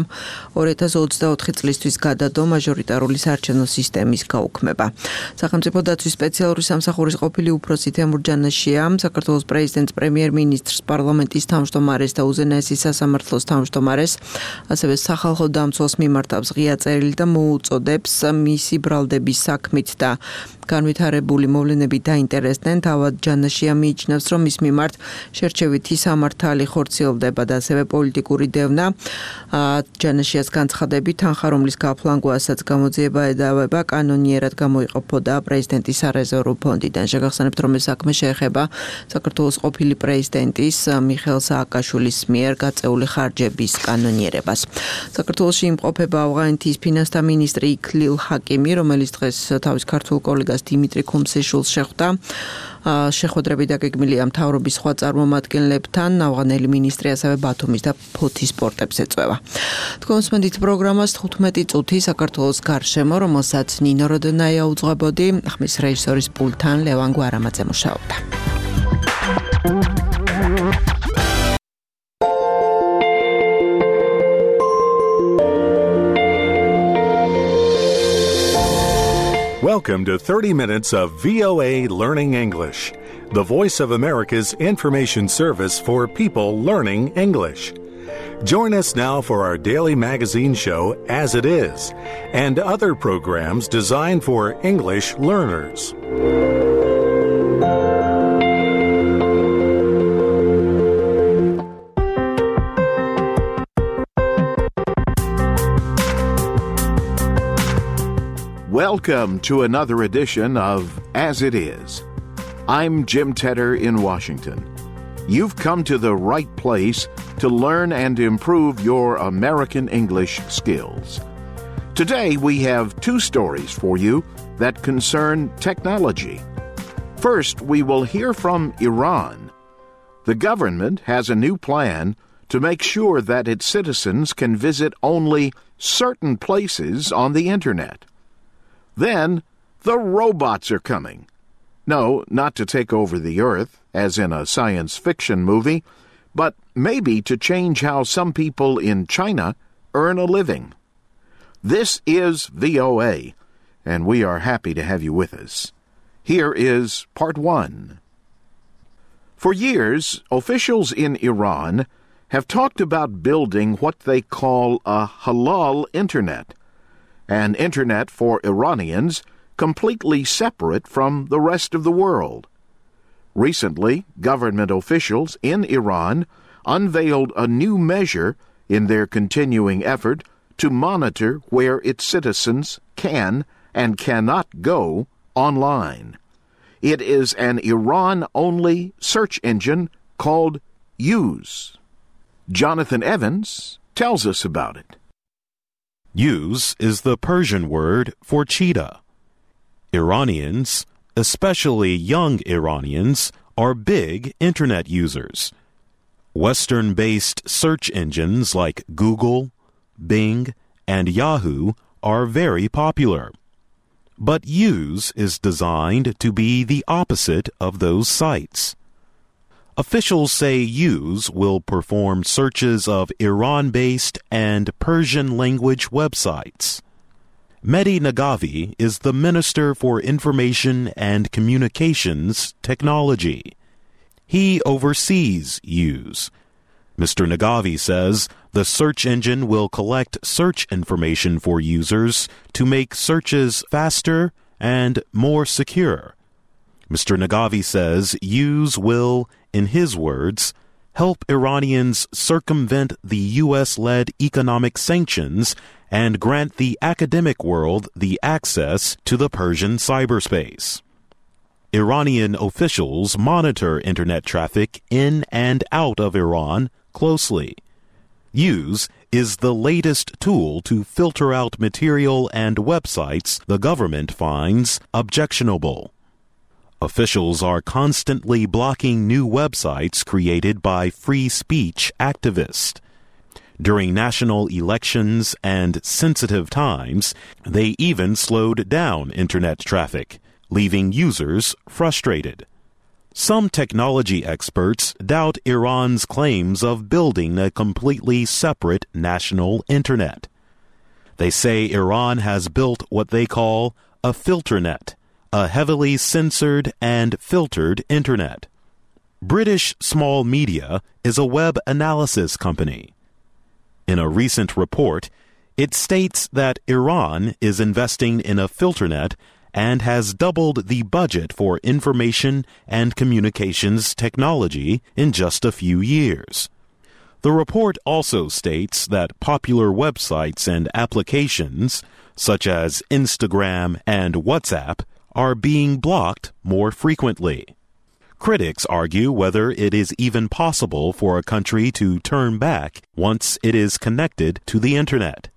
2024 წლისთვის გადადო მაჟორიტარული საარჩევნო სისტემის გაუქმება. სახელმწიფო დაცვის სპეციალური სამსახურის ყოფილი უფროსი თემურ ჯანაშია საქართველოს პრეზიდენტს, პრემიერ-მინისტრს, პარლამენტის თავმჯდომარეს და უზენაესის სასამართლოს თავმჯდომარეს, ასევე სახალხო დამცველს მიმართავს ღია წერილი და მოუწოდებს მისი ბრალდების საქმით და განვითარებული მოვლენები დაინტერესდნენ. თავად ჯანაშია მიიჩნევს, რომ მის მიმართ შერჩევითი სამართალი ხორციელდება და ასევე პოლიტიკური დევნა. ჯანაშიას განცხადებით, თანხა, რომლის გაფლანგვასაც გამოძიება ედავება, კანონიერად გამოიყოფოდა პრეზიდენტის სარეზერვო ფონდიდან. შეგახსენებთ, რომ ეს საქმე შეეხება საქართველოს ყოფილი პრეზიდენტის მიხეილ სააკაშვილის მიერ გაწეული ხარჯების კანონიერებას. საქართველოში იმყოფება ავღანეთის ფინანსთა მინისტრი იქლილ ჰაკიმი, რომელიც დღეს თავის ქართულ კოლეგას დიმიტრი ქუმსიშვილს შეხვდა. შეხვედრები დაგეგმილია მთავრობის სხვა წარმომადგენლებთან. ავღანელი მინისტრი ასევე ბათუმის და ფოთის პორტებს ეწევა. თქვენ უსმენთ პროგრამას 15 წუთი საქართველოს გარშემო, რომელსაც ნინო როდონაია უძღვებოდი, ხმის რეჟისორის პულტთან ლევან გვარამაძე მუშაობდა. Welcome to 30 minutes of VOA Learning English, the voice of America's information service for people learning English. Join us now for our daily magazine show, As It Is, and other programs designed for English learners. Welcome to another edition of As It Is. I'm Jim Tedder in Washington. You've come to the right place to learn and improve your American English skills. Today we have two stories for you that concern technology. First, we will hear from Iran. The government has a new plan to make sure that its citizens can visit only certain places on the Internet. Then, the robots are coming. No, not to take over the Earth, as in a science fiction movie, but maybe to change how some people in China earn a living. This is VOA, and we are happy to have you with us. Here is part one. For years, officials in Iran have talked about building what they call a halal Internet, an Internet for Iranians completely separate from the rest of the world. Recently, government officials in Iran unveiled a new measure in their continuing effort to monitor where its citizens can and cannot go online. It is an Iran-only search engine called Use. Jonathan Evans tells us about it. Use is the Persian word for cheetah. Iranians, especially young Iranians, are big Internet users. Western-based search engines like Google, Bing, and Yahoo are very popular. But Use is designed to be the opposite of those sites. Officials say Use will perform searches of Iran-based and Persian-language websites. Mehdi Nagavi is the Minister for Information and Communications Technology. He oversees Use. Mr. Nagavi says the search engine will collect search information for users to make searches faster and more secure. Mr. Nagavi says Use will, in his words, help Iranians circumvent the U.S.-led economic sanctions and grant the academic world the access to the Persian cyberspace. Iranian officials monitor Internet traffic in and out of Iran closely. Use is the latest tool to filter out material and websites the government finds objectionable. Officials are constantly blocking new websites created by free speech activists. During national elections and sensitive times, they even slowed down Internet traffic, leaving users frustrated. Some technology experts doubt Iran's claims of building a completely separate national Internet. They say Iran has built what they call a filternet, a heavily censored and filtered Internet. British Small Media is a web analysis company. In a recent report, it states that Iran is investing in a filternet and has doubled the budget for information and communications technology in just a few years. The report also states that popular websites and applications, such as Instagram and WhatsApp, are being blocked more frequently. Critics argue whether it is even possible for a country to turn back once it is connected to the Internet.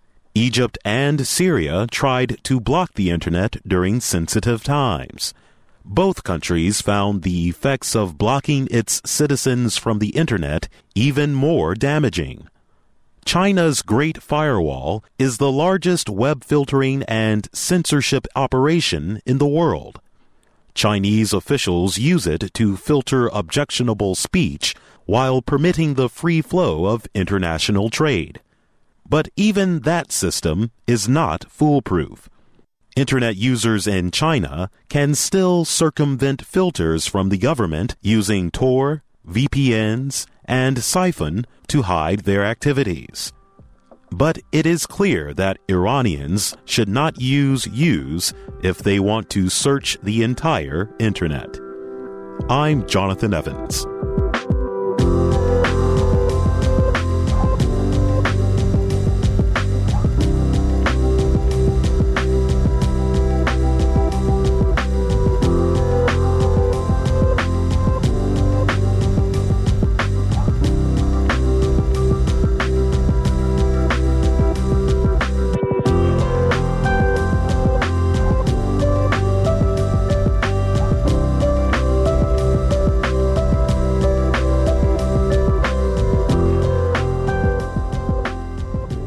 Egypt and Syria tried to block the Internet during sensitive times. Both countries found the effects of blocking its citizens from the Internet even more damaging. China's Great Firewall is the largest web filtering and censorship operation in the world. Chinese officials use it to filter objectionable speech while permitting the free flow of international trade. But even that system is not foolproof. Internet users in China can still circumvent filters from the government using Tor, VPNs, and Siphon to hide their activities. But it is clear that Iranians should not use Use if they want to search the entire Internet. I'm Jonathan Evans.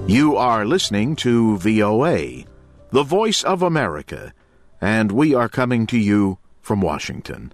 You are listening to VOA, the voice of America, and we are coming to you from Washington.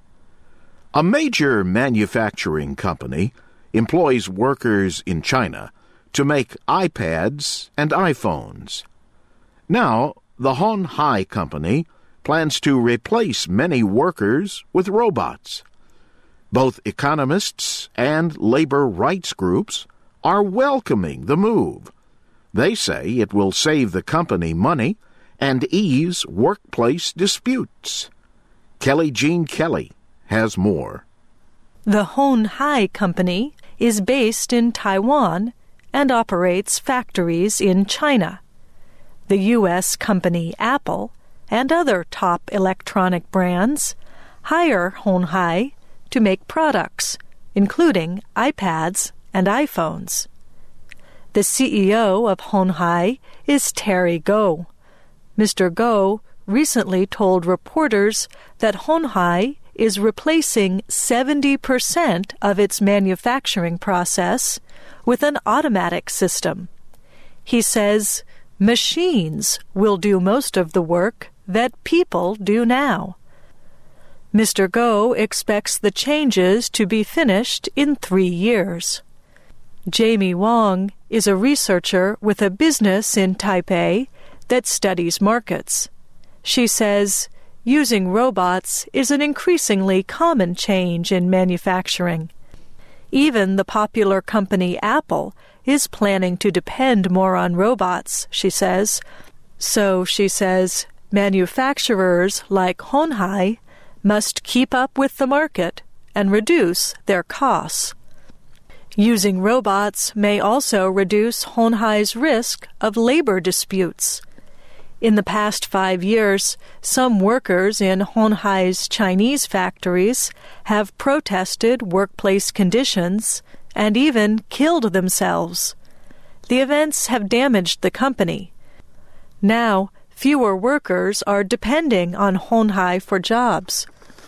A major manufacturing company employs workers in China to make iPads and iPhones. Now, the Hon Hai Company plans to replace many workers with robots. Both economists and labor rights groups are welcoming the move. They say it will save the company money and ease workplace disputes. Kelly Jean Kelly has more. The Hon Hai Company is based in Taiwan and operates factories in China. The U.S. company Apple and other top electronic brands hire Hon Hai to make products, including iPads and iPhones. The CEO of Hon Hai is Terry Goh. Mr. Goh recently told reporters that Hon Hai is replacing 70% of its manufacturing process with an automatic system. He says machines will do most of the work that people do now. Mr. Goh expects the changes to be finished in 3 years. Jamie Wong is a researcher with a business in Taipei that studies markets. She says using robots is an increasingly common change in manufacturing. Even the popular company Apple is planning to depend more on robots, she says. So, she says, manufacturers like Hon Hai must keep up with the market and reduce their costs. Using robots may also reduce Hon Hai's risk of labor disputes. In the past 5 years, some workers in Hon Hai's Chinese factories have protested workplace conditions and even killed themselves. The events have damaged the company. Now, fewer workers are depending on Hon Hai for jobs.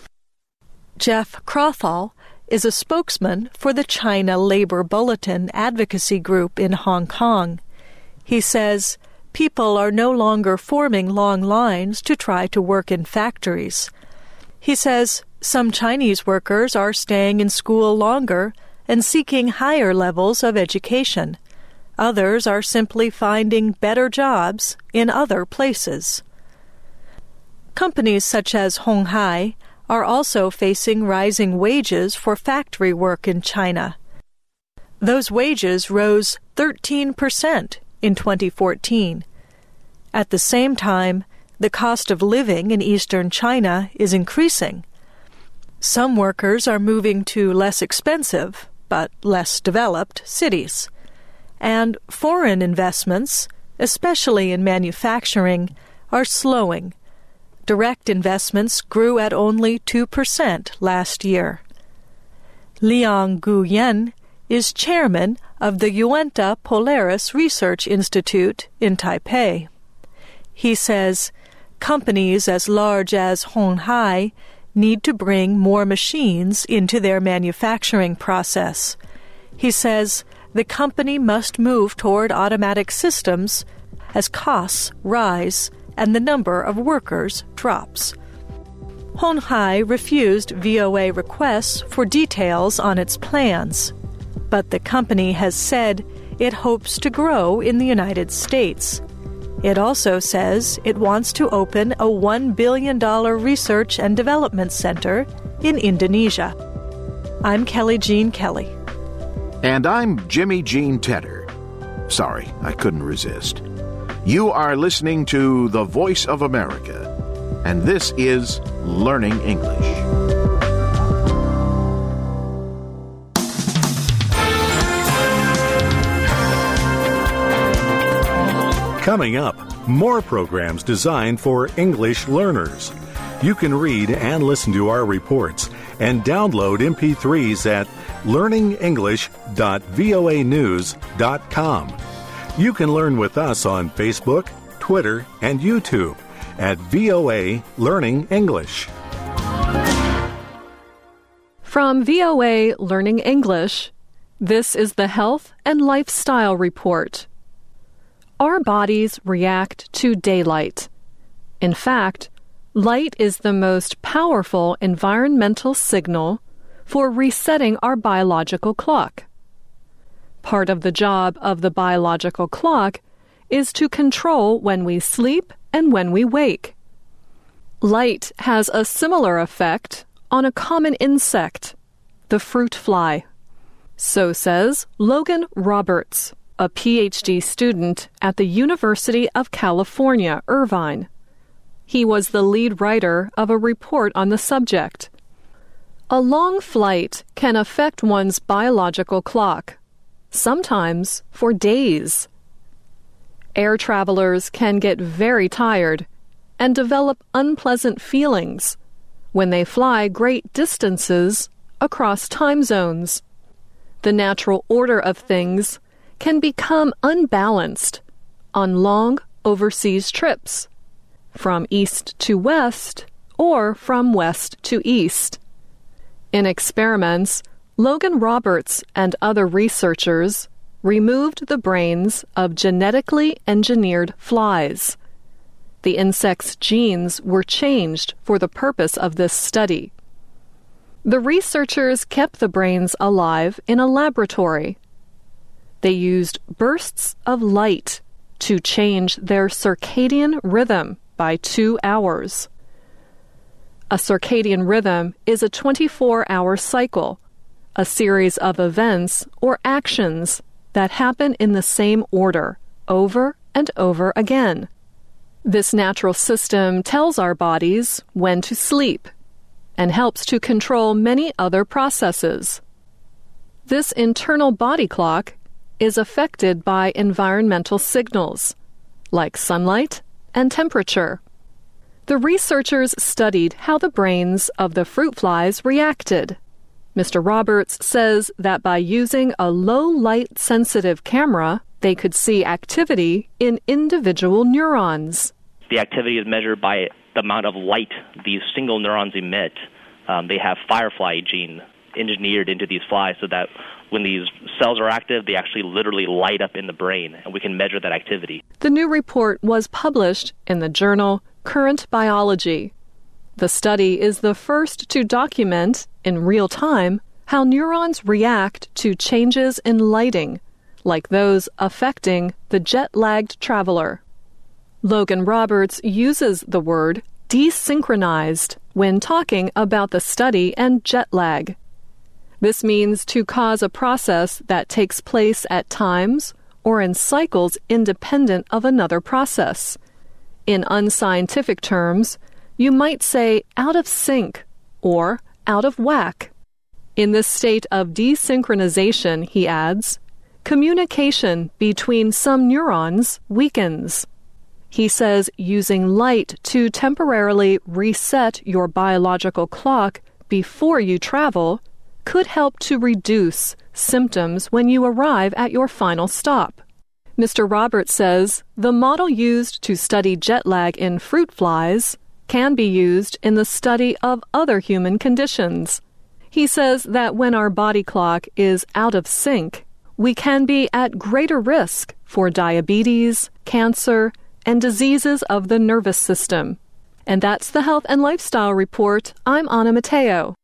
Jeff Crothall is a spokesman for the China Labor Bulletin advocacy group in Hong Kong. He says people are no longer forming long lines to try to work in factories. He says some Chinese workers are staying in school longer and seeking higher levels of education. Others are simply finding better jobs in other places. Companies such as Hon Hai are also facing rising wages for factory work in China. Those wages rose 13% in 2014. At the same time, the cost of living in eastern China is increasing. Some workers are moving to less expensive, but less developed cities. And foreign investments, especially in manufacturing, are slowing. Direct investments grew at only 2% last year. Liang Guyen is chairman of the Uinta Polaris Research Institute in Taipei. He says companies as large as Hon Hai need to bring more machines into their manufacturing process. He says the company must move toward automatic systems as costs rise and the number of workers drops. Hon Hai refused VOA requests for details on its plans, but the company has said it hopes to grow in the United States. It also says it wants to open a $1 billion research and development center in Indonesia. I'm Kelly Jean Kelly. And I'm Jimmy Jean Tedder. Sorry, I couldn't resist. You are listening to The Voice of America, and this is Learning English. Coming up, more programs designed for English learners. You can read and listen to our reports and download MP3s at learningenglish.voanews.com. You can learn with us on Facebook, Twitter, and YouTube at VOA Learning English. From VOA Learning English, this is the Health and Lifestyle Report. our bodies react to daylight. In fact, light is the most powerful environmental signal for resetting our biological clock. Part of the job of the biological clock is to control when we sleep and when we wake. Light has a similar effect on a common insect, the fruit fly. So says Logan Roberts, a PhD student at the University of California, Irvine. He was the lead writer of a report on the subject. A long flight can affect one's biological clock, sometimes for days. Air travelers can get very tired and develop unpleasant feelings when they fly great distances across time zones. The natural order of things can become unbalanced on long overseas trips, from east to west or from west to east. In experiments, Logan Roberts and other researchers removed the brains of genetically engineered flies. The insect's genes were changed for the purpose of this study. The researchers kept the brains alive in a laboratory. They used bursts of light to change their circadian rhythm by 2 hours. A circadian rhythm is a 24-hour cycle, a series of events or actions that happen in the same order over and over again. This natural system tells our bodies when to sleep and helps to control many other processes. This internal body clock is affected by environmental signals, like sunlight and temperature. The researchers studied how the brains of the fruit flies reacted. Mr. Roberts says that by using a low-light sensitive camera, they could see activity in individual neurons. The activity is measured by the amount of light these single neurons emit. They have firefly gene engineered into these flies so that when these cells are active, they actually literally light up in the brain, and we can measure that activity. The new report was published in the journal Current Biology. The study is the first to document, in real time, how neurons react to changes in lighting, like those affecting the jet-lagged traveler. Logan Roberts uses the word desynchronized when talking about the study and jet lag. This means to cause a process that takes place at times or in cycles independent of another process. In unscientific terms, you might say out of sync or out of whack. In this state of desynchronization, he adds, communication between some neurons weakens. He says using light to temporarily reset your biological clock before you travel could help to reduce symptoms when you arrive at your final stop. Mr. Roberts says the model used to study jet lag in fruit flies can be used in the study of other human conditions. He says that when our body clock is out of sync, we can be at greater risk for diabetes, cancer, and diseases of the nervous system. And that's the Health and Lifestyle Report. I'm Anna Mateo.